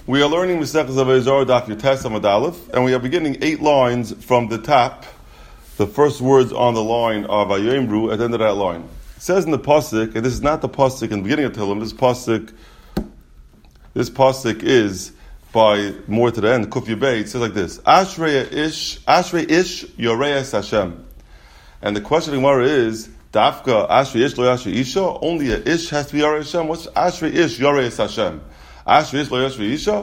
We are learning Masechtas Avodah Zarah Daf Yotes Amud Aleph, and we are beginning 8 lines from the top. The first words on the line are Vayomru at the end of that line. It says in the pasuk, and this is not the pasuk in the beginning of Tehillim. This pasuk is by more to the end. Kuf Yubei. It says like this: Ashrei ish yoreis Hashem. And the question in Gemara is, Dafka Ashrei ish lo Ashrei isha. Only a ish has to be yoreis Hashem. What's Ashrei ish yoreis Hashem? Ashrei ish lo Ashrei isha.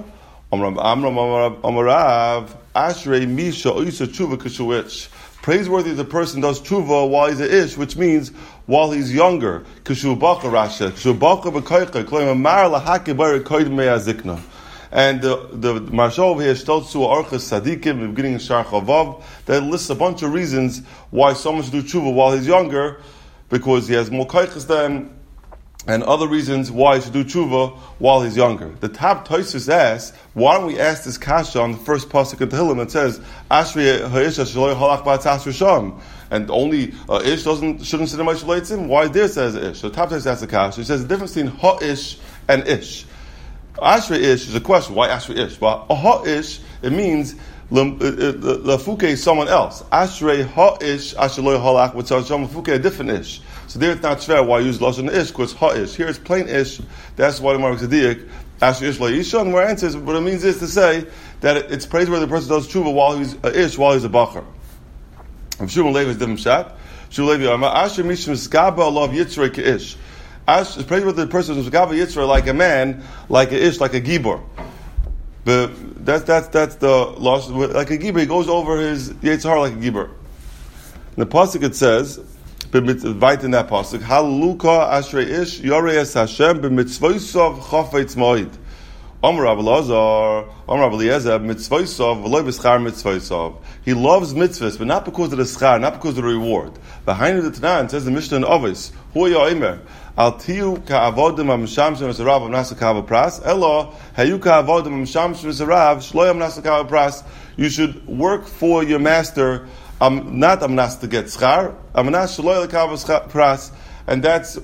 Amarav Ashrei misha oisa tshuva kashuich. Praiseworthy is a person does tshuva while he's a ish, which means while he's younger. Kashubacha rasha, kashubacha b'koycha, kloim amar lahake bar koyd me'azikna. And the Marsha over here, Shtotzu Archas Sadikim, in the beginning of Shar Chavav, that lists a bunch of reasons why someone should do tshuva while he's younger, because he has more koychas than, and other reasons why he should do tshuva while he's younger. The top Tosfos asks, why don't we ask this kasha on the first pasuk in Tehillim that says, Ashrei ha'isha shelo halach b'atzas risham, and only ish shouldn't sit in Moshe Leitzim? Why there says ish? So the top Tosfos asks the kasha. He says the difference between ha'ish and ish. Ashrei ish is a question. Why Ashrei ish? But a ha'ish, it means lafuke is someone else. Ashrei ha'ish asher lo halach b'atzas lafuke a different ish. So there it's not fair why I use lashon ish, because ha'ish. Here it's plain ish. That's why the Mark Tzaddik Ashrei ish lo isha, and where answers what it means is to say that it's praiseworthy the person does tshuva while he's a ish, while he's a bacher. If Shimon Levi is different shot. Shimon Levi Ashrei mishum skaba alav yitzrei keish. It's praiseworthy the person who's skaba yitzrei like a man, like a ish, like a gibor. But that's the loss. Like a gibor, he goes over his yitzhar like a gibor. In the pasuk it says, right in that pasuk, Haluka Ashrei Ish Yoreis Hashem b'mitzvosav chafetz moed. Amar Rav Elazar, Amar Rav Eliezer, mitzvosav v'lo b'schar mitzvosav. He loves mitzvahs, but not because of the schar, not because of the reward. Behind the Tanakh says the Mishnah in Avos, Hu ya'imer al tiu ka'avodim ha'mishamshim v'sarav amnasa ka'ava pras elo hayu ka'avodim ha'mishamshim v'sarav shlo amnasa ka'ava pras. You should work for your master. Not amnas to get schar, amnas shloy lekavas pras, and that's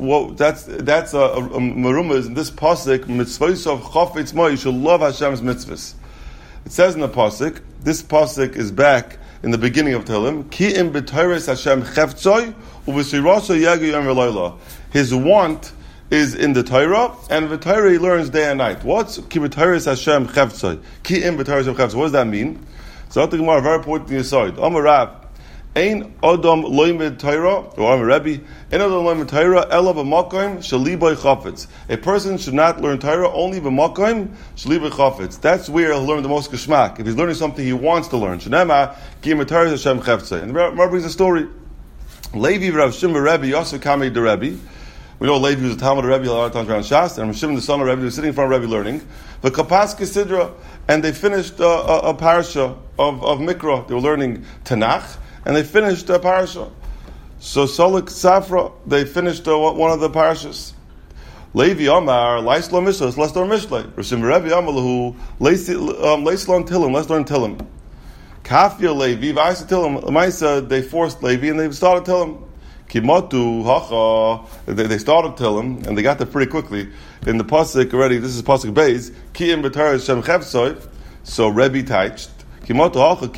a meruma is in this pasuk mitzvos of chafetz mo. You should love Hashem's mitzvahs. It says in the pasuk. This pasuk is back in the beginning of Tehillim. Ki im b'tayres Hashem cheftzoi uv'siraso yagu yom v'layla. His want is in the Torah, and the Torah he learns day and night. What's ki b'tayres Hashem cheftzoi? Ki im b'tayres Hashem cheftzoi. What does that mean? So I think more very important to your side. Amar Rav. Ein Adam loimed Torah, or I'm a Rebbe. Ein Adam loimed Torah, ela b'makom shali by chafetz. A person should not learn Torah only b'makom shali by chafetz. That's where he'll learn the most geschmack. If he's learning something he wants to learn, shenema ki Torah Hashem cheftzei. And the Rebbe brings a story. Levi Rav Shimon Rebbe Yosef Kamei the Rebbe. We know Levi was a Talmud Rebbe a lot of times around Shas, and Rav Shimon the son of Rebbe was sitting in front of Rebbe learning the Kapaska Sidra, and they finished a parasha of Mikra. They were learning Tanakh. And they finished the parasha. So Solik Safra, they finished one of the parashas. Levi Amar, Leis Lo Mishlei, let's learn Mishlei. Rishim Rebbe Amalahu, Leis Lo Tillim, let's learn Tillim. Kafia Levi, Vaisa Tillim, Maisa, they forced Levi and they started Tillim. Kimotu, Hacha, they started Tillim, and they got there pretty quickly. In the Pasuk already, this is Pasuk Beis, Ki Im B'Torah Hashem Cheftzoi, so Rebbe teached. A person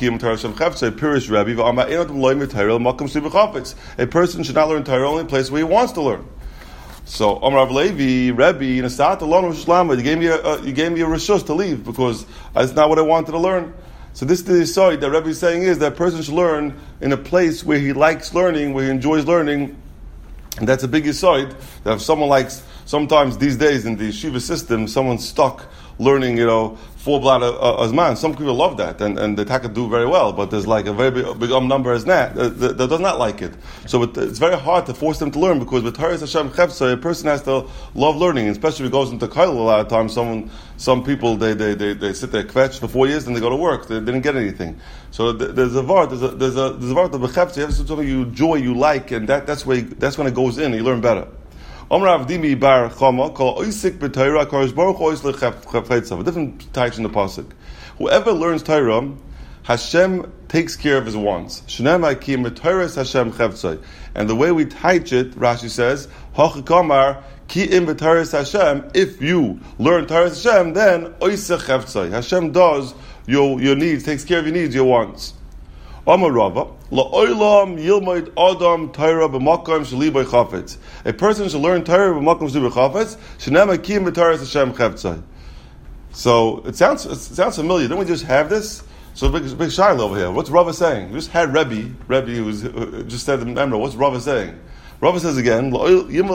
should not learn Torah only in a place where he wants to learn. So Amar Rav Levi, Rebbe, you gave me a reshus to leave because that's not what I wanted to learn. So this is the side that Rebbe is saying is that a person should learn in a place where he likes learning, where he enjoys learning, and that's a big side. That if someone likes, sometimes these days in the yeshiva system, someone's stuck learning, full blood azman. Some people love that, and the taka do very well. But there's like a very big number as that does not like it. So it's very hard to force them to learn because with Torah Hashem Cheftzei, a person has to love learning, especially if he goes into kollel. A lot of times, some people they sit there kvetch for 4 years and they go to work. They didn't get anything. So there's a vart of becheftzei. You have to do something you enjoy, you like, and that's when it goes in and you learn better. Amar Avdimi bar Chama call Oisik b'Torah Kadosh Baruch Hu Oisik Chefetzav. Different types in the pasuk. Whoever learns Torah, Hashem takes care of his wants. Shnei Ki Torah Hashem Cheftzai. And the way we teach it, Rashi says, Hachakamar Ki im b'Torah Hashem, if you learn Torah Hashem, then oisech cheftzai. Hashem does your needs, takes care of your needs, your wants. Amar Rava, la'olam yilmoid adam Torah b'makom sheli b'chafetz. A person should learn Torah b'makom sheli b'chafetz. Shenema ki im b'Torah Hashem cheftzai. So it sounds familiar. Don't we just have this? So big shiloh over here. What's Rava saying? We just had Rebbe who just said the member. What's Rava saying? Rava says again, so if you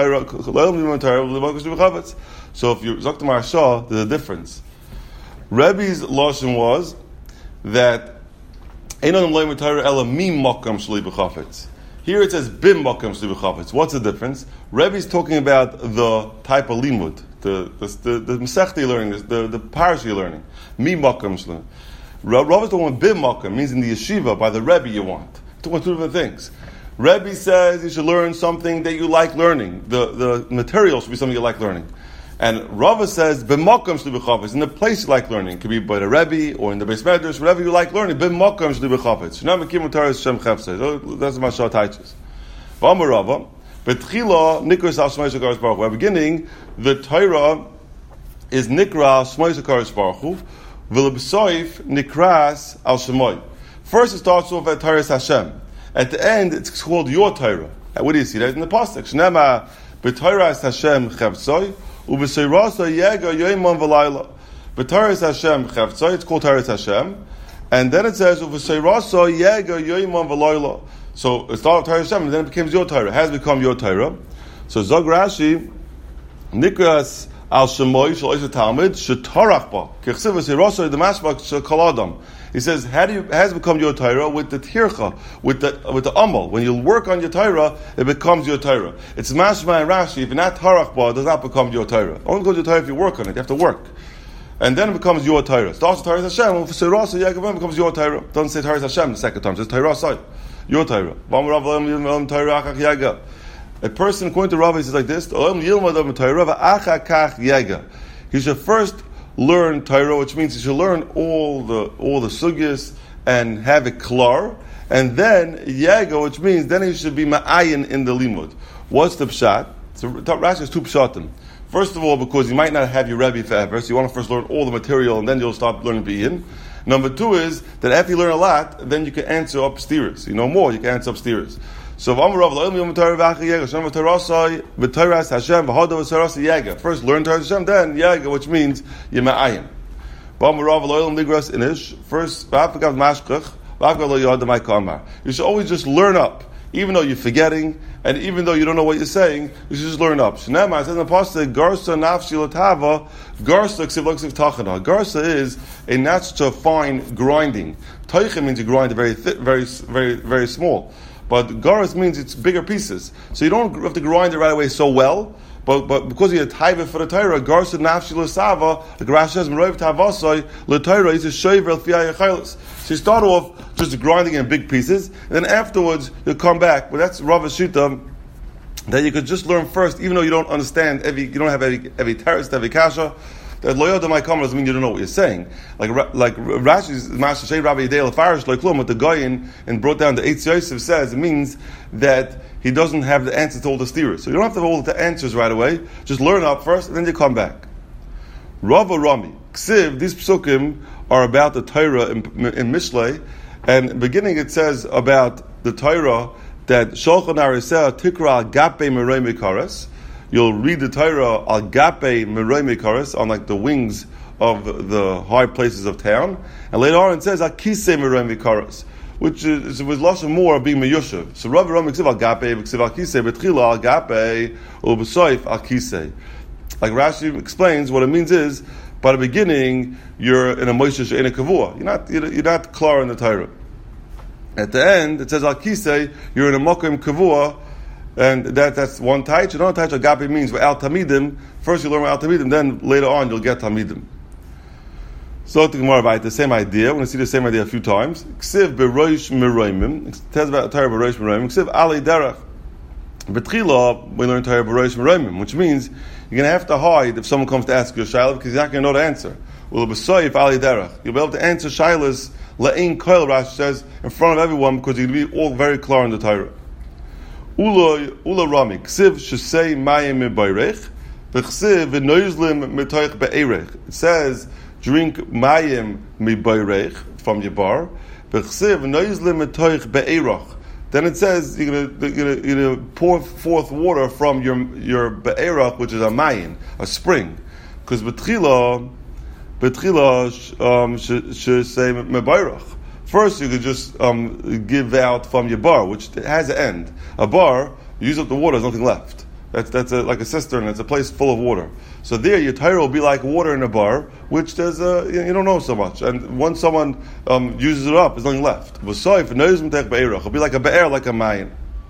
Zok to Maharsha, there's a difference. Rebbe's lashon was that here it says bim makam shli b'chafetz. What's the difference? Rebbe's talking about the type of limud, the mesechta you're learning, the parasha you're learning. Mi makam shli. Rava's talking about bim makam, means in the yeshiva by the Rebbe you want. Talking about two different things. Rebbe says you should learn something that you like learning. The material should be something you like learning. And Rava says, b'makam shli b'chafetz, in the place you like learning. It could be by the Rebbe or in the Beis Medrash, whatever you like learning. B'makam shli b'chafetz. Shnam mekim u'taris Hashem cheftzei. That's what Mashal teaches. V'amar Rava, b'tchila nikras al shmei shakaris baruch hu. At the beginning, the Torah is nikra shmei shakaris baruch hu, v'leb'soif nikras al shemoi. First it starts off at Torah Hashem. At the end, it's called your Torah. What do you see that in the pasuk? Shnema b'Torah Hashem cheftzei. U'b'seirasa yega yoimon v'layla. B'Torah Hashem cheftzai, it's called Torah Hashem, and then it says u'b'seirasa yega yoimon v'layla. So it started Torah Hashem, and then it becomes your Torah. It has become your Torah. So Zog Rashi, Nikras al Shemoy shel Oisha Talmud shetarach ba kechsiv v'seirasa demashbak shekol adam. He says, has become your Torah with the tircha, with the amal. When you work on your Torah, it becomes your Torah. It's mashma and Rashi. If you're not tarach ba, it does not become your Torah. Only becomes your Torah if you work on it. You have to work. And then it becomes your Torah. Starts with Torah Hashem, and it becomes your Torah. Doesn't say Torah Hashem the second time. It says Torah side. Your Torah. A person, according to Rava, he says like this, he should first learn Torah, which means you should learn all the sugyas and have it klar, and then yaga, which means then he should be ma'ayin in the limud. What's the pshat? So Rashi has two pshatim. First of all, because you might not have your Rebbe forever, so you want to first learn all the material, and then you'll start learning Be'in. Number two is that after you learn a lot, then you can answer upstairs. You know more, you can answer upstairs. So first learn Torah Hashem, then Yaga, which means Yema'ayim. First, you should always just learn up. Even though you're forgetting, and even though you don't know what you're saying, you should just learn up. Shnema, it says in the pasuk, Garsa nafshi l'tava, Garsa ksiv l'ksiv tachana. Garsa is a natural fine grinding. Teicha means you grind it very thick, very small. But Garas means it's bigger pieces. So you don't have to grind it right away so well, but because you're taiva for the Torah, Garsa nafshi l'sava, the Garash says, Meroiv tavasai, l'Torah is a shaver l'fiyah yachaylis. So you start off just grinding in big pieces, and then afterwards you'll come back. But that's Rav Shita, that you could just learn first, even though you don't understand you don't have every teretz, every kasha. That loyal to my comment doesn't mean you don't know what you're saying. Like Rashi's Master Shei Rabbi Yedei Lefarish Loiklum, what the Goyin and brought down the Eitz Yosef says, it means that he doesn't have the answers to all the steers. So you don't have to have all the answers right away. Just learn up first, and then you come back. Rava Rami Ksiv, these psukim are about the Torah in Mishlei, and in the beginning it says about the Torah that Shulchan Ariseh Tikra Gape Merei Mekares. You'll read the Torah al gape meroi mekares, on like the wings of the high places of town, and later on it says al kisei meroi mekares, which is with lashon more being meyushav. So Rav Ram ksiv al gape, ksiv al kisei, betchila al gape, u'b'soif al kisei. Like Rashi explains, what it means is by the beginning you're in a moishe she'ein kavua. You're not klar in the Torah. At the end it says al kisei, you're in a mokim kavua. And that's one taich. Another taich, agape means al tamidim. First you learn al tamidim, then later on you'll get tamidim. So to more about the same idea. We're going to see the same idea a few times. Ksiv beroish meroimim. It tells about Torah beroish meroimim. Ksiv ali derech. Betchila, we learn Torah beroish meroimim, which means you're going to have to hide if someone comes to ask you a shayla because you're not going to know the answer. Well, b'soif ali derech. You'll be able to answer shaylas la'in koil. Rashi says in front of everyone because you'll be all very clear in the Torah. Ula Rami, Ksiv Shesei Mayim Mebayrech, V'chsiv V'noizlim Metoich Be'erech. It says, drink Mayim Mebayrech, from your bar, V'chsiv V'noizlim Metoich Be'erech. Then it says, you're gonna pour forth water from your Be'erech, which is a Mayim, a spring. Because B'tchila Shesei Mebayrech. First, you could just give out from your bar, which has an end. A bar, you use up the water, there's nothing left. That's like a cistern. It's a place full of water. So there, your Torah will be like water in a bar, which there's you don't know so much. And once someone uses it up, there's nothing left. It'll be like a be'er, like a mayin.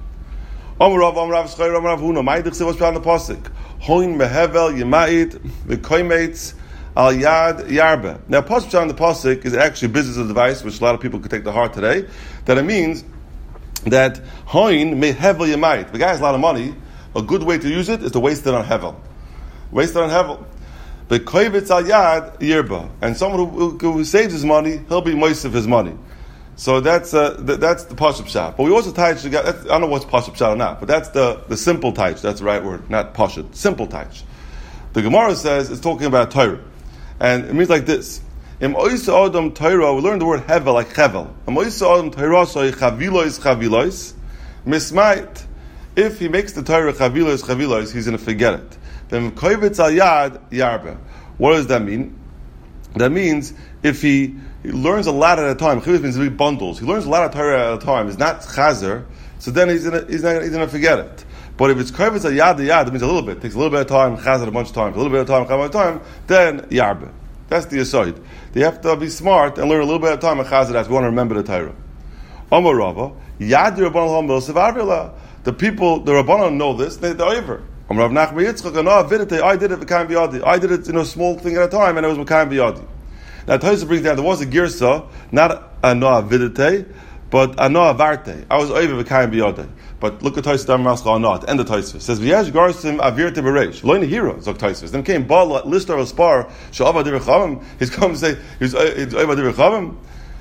Amrav Huna. Ma'idich se what's on the pasuk. Hoin mehevel yemait v'koimates. Al Yad Yarba. Now, pasuk on the pasuk is actually a business advice, which a lot of people could take to heart today. That it means that hoin may hevel yamait. The guy has a lot of money. A good way to use it is to waste it on hevel. Waste it on hevel. But koivitz al Yad Yarba. And someone who saves his money, he'll be moist of his money. So that's the pasuk shot. But we also taich. I don't know what's pasuk shot or not, but that's the simple taich. That's the right word, not pasuk. Simple taich. The Gemara says it's talking about Torah. And it means like this. Im oisa adam Torah, we learn the word hevel, like hevel. Im oisa adam Torah, so chavilois, mismait. If he makes the Torah chavilois, he's going to forget it. Then koivitz al yad yarbe. What does that mean? That means if he learns a lot at a time, chavilois means big bundles. He learns a lot of Torah at a time. It's not chazer, so then he's going to forget it. But if it's koivitz al yad, it means a little bit. It takes a little bit of time, chazer a bunch of times, a little bit of time, chazer a bunch of time, then yarbe. That's the aside. They have to be smart and learn a little bit of time and chazer that. We want to remember the Torah. Amar Rava, yad Rabbanan milsav avila. The people, the Rabbanan know this. They're over. Amar Rav Nachman Yitzchak, I did it v'kaim b'yadi. I did it in a small thing at a time, and it was v'kaim b'yadi. Now Tosha brings down there was a girsa, not a noah vidite, but a noah varte. I was over v'kaim b'yadi. But look at Tosfos Dam Raschal not end of Tosfos. It says v'yesh garsim avirte bereish loy nehira zok Tosfos. Then came Baal lister of spar she'ava dirachavim. He's come to say he's ava dirachavim,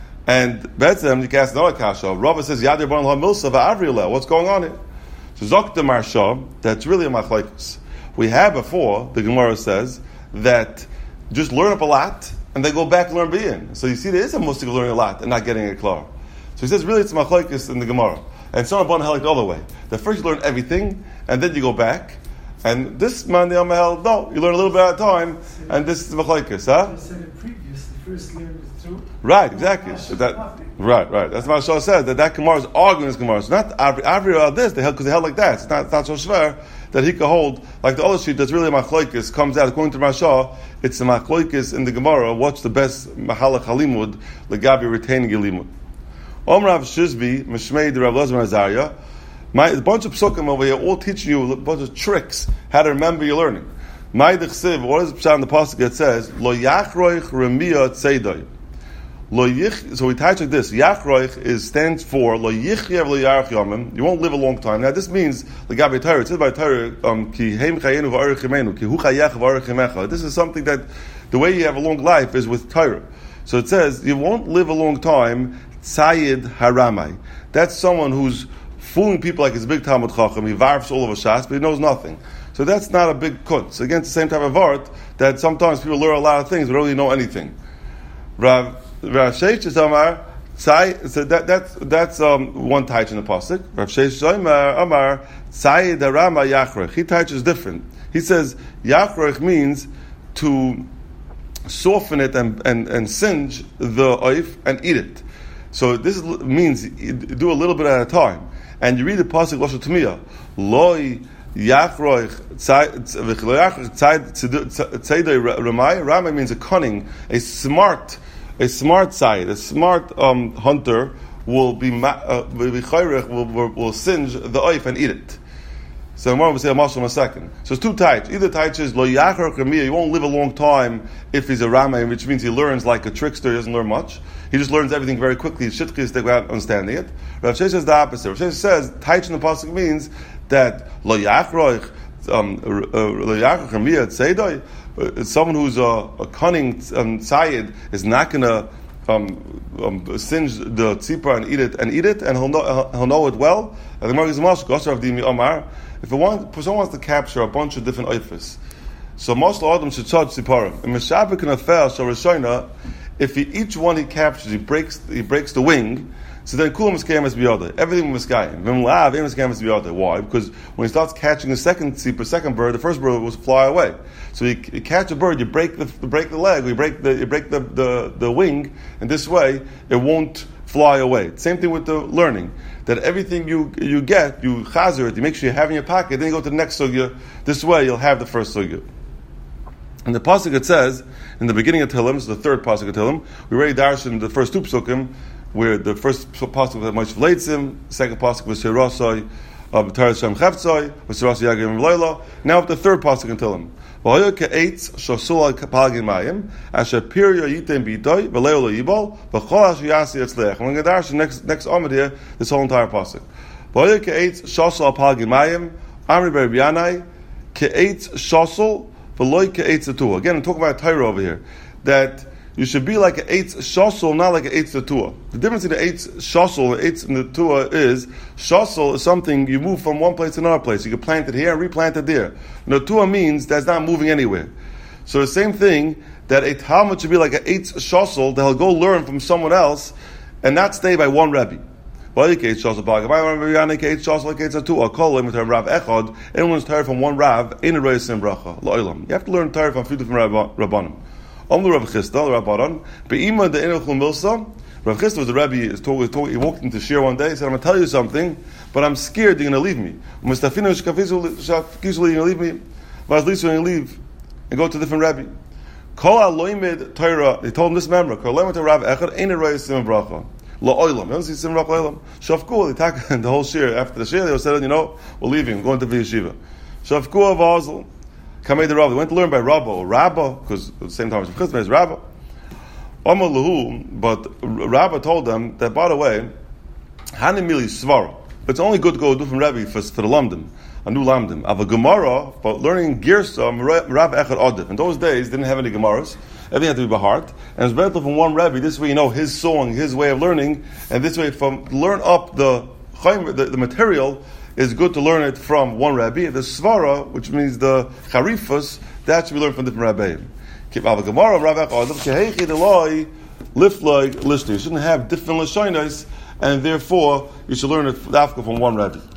and Betzem you can ask another kasha. Rava says yadir ban la milsa va'avrila. What's going on here? So zok the marsha. That's really a machlokes. We had before the Gemara says that just learn up a lot and then go back and learn bein. So you see there is a mustik learning a lot and not getting it klar. So he says really it's machlokes in the Gemara. And some Rabbanan held the other way. That first you learn everything, and then you go back. And this man, the held, no, you learn a little bit at a time, and this is the machlokes, huh? I said it previous, the first learn is true. Right, exactly. Right. That's what Shah said, that Gemara is arguing this Gemara. It's not Avri this, because they held like that. It's not so schwer that he could hold, like the other sheet that's really a machlokes, comes out, according to Rashah, it's a machlokes in the Gemara, what's the best mahalach halimud, legabi retaining limud. Omrav Shizbi, Mishmei, the Rav Lozman Azariah, a bunch of psukim over here, all teaching you a bunch of tricks, how to remember your learning. Ma'idich Siv, what is the pshat in the pasuk that says, Lo yachroich remiyah tzedai. So we touch like this, yachroich stands for, Lo yichyev lo yarach yomim, you won't live a long time. Now this means, L'gabi Torah, it says by Torah, Ki heim chayenu v'arich yimenu, Ki hu chayech v'arich yimecha. This is something that, the way you have a long life is with Torah. So it says, you won't live a long time, Tzayid Haramai. That's someone who's fooling people like he's a big Talmud Chacham. He varfs all of a shas, but he knows nothing. So that's not a big kutz. Again, it's the same type of art that sometimes people learn a lot of things but don't really know anything. Rav Sheish is Amar. So that's one taich in the pasuk. Rav Sheish Amar Tzayid Haramai Yachrech. He taich is different. He says Yachrech means to soften it and singe the oif and eat it. So this means you do a little bit at a time, and you read the pasuk Lashon Tamiyah. Loi yachroich tzedei ramai. Ramai means a cunning, a smart side, a smart hunter will be will singe the oif and eat it. So Gemara will say a mashal in a second. So it's two types. Either type is lo yachar chemiyah. You won't live a long time if he's a ramay, which means he learns like a trickster. He doesn't learn much. He just learns everything very quickly. Shitchis without understanding it. Rav Sheish says the opposite. Rav Sheish says taich in the pasuk means that lo yachar chemiyah tzedoi. Someone who's a cunning tzayid is not going to singe the tzipor and eat it, and he'll know it well. And the Gemara is mashal gosar of dimi omar. If someone wants to capture a bunch of different oifis, so most adam should charge tziporim. And Meshabek can affair shal Rishona. If each one he captures, he breaks the wing. So then kulam miskayim as biyada. Everything was miskayim. V'mlav em miskayim as biyada. Why? Because when he starts catching the second bird, the first bird will fly away. So you catch a bird, you break the leg, you break the wing, and this way it won't fly away. Same thing with the learning. That everything you get, you chazer it, you make sure you have in your pocket, then you go to the next sugya. This way you'll have the first sugya. In the pasuk it says, in the beginning of Tehillim, this is the third pasuk of Tehillim, we already darshan the first two psukim, where the first pasuk was Moshe Vleitzim, the second pasuk was Shirasai, B'Taras Shem Cheftzai, was Shirasai Yagim V'Leila. Now with the third pasuk in Tehillim. V'hoyo ke'etz shosul palgin mayim, asher pirya yitem b'idoi, v'leo lo'yibol, v'chol asher yasi etzlech. And we're going to darshan next Amud here, this whole entire pasuk. V'hoyo ke'etz shosul palgin mayim, Amri Bar Yanai, ke'etz shosul, v'loi ke'etz atua. Again, I'm talking about Torah over here. That you should be like an eitz shosel, not like an eitz tetua. The difference between an eitz shosel and eitz tetua is, shosel is something you move from one place to another place. You can plant it here and replant it there. Tetua means that's not moving anywhere. So the same thing, that a Talmud should be like an eitz shosel, that he'll go learn from someone else, and not stay by one Rebbe. Anyone's Torah from one Rav, ain't a reis in bracha. You have to learn Torah from a few different Rabbanim. Rav Chisda, the Rabbanon, Be'ima the Enochel Milsa. Rav Chisda was the Rebbe. He walked into Shir one day. He said, "I'm going to tell you something, but I'm scared you're going to leave me. You're going to leave me. But at least you're going to leave and go to a different Rebbe." Kol aloimed Torah. They told him this member. Kol aloimed Rav Echad ain't a reis in bracha. La'olam. You don't see Sim Rav La'olam. Shafku. They attacked the whole Shir. After the Shir, they said, we're leaving. We're going to the yeshiva. Shafku of Basel. Kamei the Rabbah. They went to learn by Rabbah or Rabbah, because at the same time as Chizma is Rabbah. But Rabbah told them that, by the way, Hanimili Svara. It's only good to go to different Rebbe for the Lamdim, a new Lamdim. Of a Gemara, for learning Girsa, Rav Echad Odif. In those days, they didn't have any Gemaras. Everything had to be by heart. And it's better from one Rebbe. This way you know his song, his way of learning. And this way, learn up the material, is good to learn it from one Rabbi. The Svara, which means the Charifas, that should be learned from different Rabbeim. You shouldn't have different Lashonos, and therefore you should learn it from one Rabbi.